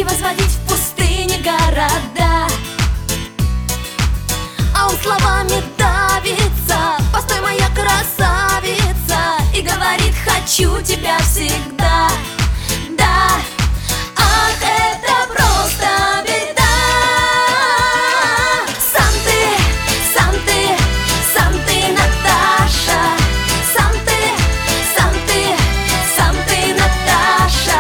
возводить в пустыне города. А он словами давится: постой, моя красавица, и говорит: хочу тебя всегда. Да, ах, это просто беда. Сам ты, Наташа. Сам ты, Наташа.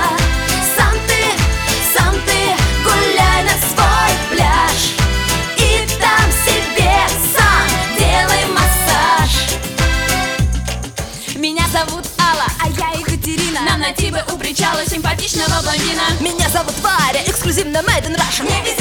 Сам ты, гуляй на свой пляж и там себе сам делай массаж. Меня зовут Алла, а я Екатерина. Нам найти бы у причала симпатичного блондина. Меня зовут Варя, эксклюзивно made in Russia. Мне